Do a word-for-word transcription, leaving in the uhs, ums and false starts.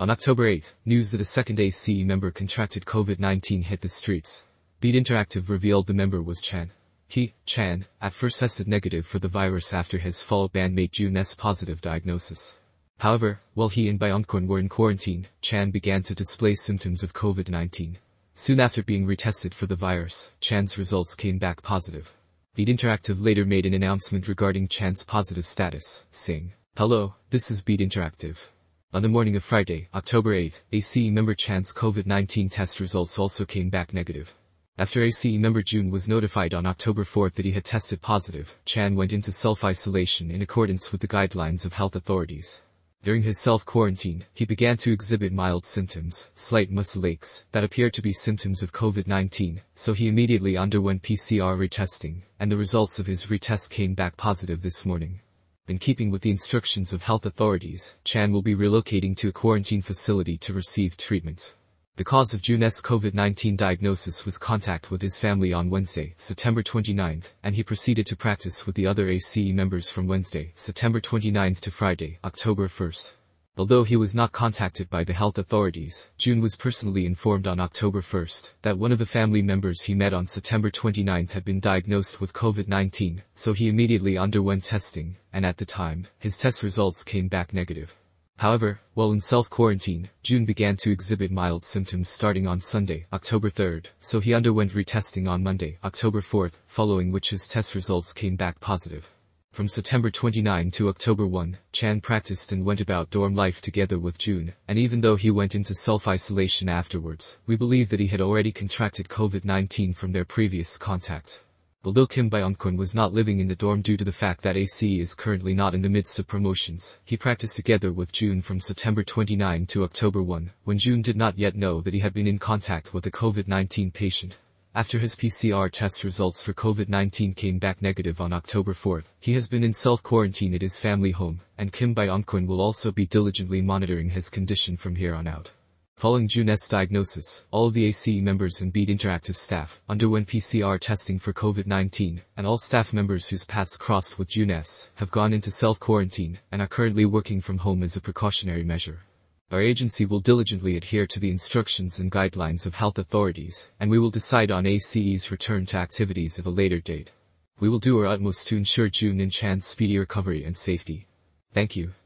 On October eighth, news that a second A C E member contracted COVID nineteen hit the streets. Beat Interactive revealed the member was Chan. He, Chan, at first tested negative for the virus after his fellow bandmate Jun's positive diagnosis. However, while he and Byeonkwon were in quarantine, Chan began to display symptoms of COVID nineteen. Soon after being retested for the virus, Chan's results came back positive. Beat Interactive later made an announcement regarding Chan's positive status, saying, "Hello, this is Beat Interactive." On the morning of Friday, October eighth, A C E member Chan's COVID nineteen test results also came back negative. After A C E member Jun was notified on October fourth that he had tested positive, Chan went into self-isolation in accordance with the guidelines of health authorities. During his self-quarantine, he began to exhibit mild symptoms, slight muscle aches, that appeared to be symptoms of COVID nineteen, so he immediately underwent P C R retesting, and the results of his retest came back positive this morning. In keeping with the instructions of health authorities, Chan will be relocating to a quarantine facility to receive treatment. The cause of Jun's COVID nineteen diagnosis was contact with his family on Wednesday, September twenty-ninth, and he proceeded to practice with the other A C E members from Wednesday, September twenty-ninth to Friday, October first. Although he was not contacted by the health authorities, Jun was personally informed on October first that one of the family members he met on September twenty-ninth had been diagnosed with COVID nineteen, so he immediately underwent testing, and at the time, his test results came back negative. However, while in self-quarantine, Jun began to exhibit mild symptoms starting on Sunday, October third, so he underwent retesting on Monday, October fourth, following which his test results came back positive. From September twenty-ninth to October first, Chan practiced and went about dorm life together with Jun, and even though he went into self-isolation afterwards, we believe that he had already contracted COVID nineteen from their previous contact. Although Kim Byeonkwon was not living in the dorm due to the fact that A C E is currently not in the midst of promotions, he practiced together with Jun from September twenty-ninth to October first, when Jun did not yet know that he had been in contact with a COVID nineteen patient. After his P C R test results for COVID nineteen came back negative on October fourth, he has been in self-quarantine at his family home, and Kim Byeonkwon will also be diligently monitoring his condition from here on out. Following Jun's diagnosis, all of the A C E members and Beat Interactive staff underwent P C R testing for COVID nineteen, and all staff members whose paths crossed with Jun's have gone into self-quarantine and are currently working from home as a precautionary measure. Our agency will diligently adhere to the instructions and guidelines of health authorities, and we will decide on A C E's return to activities at a later date. We will do our utmost to ensure Jun and Chan's speedy recovery and safety. Thank you.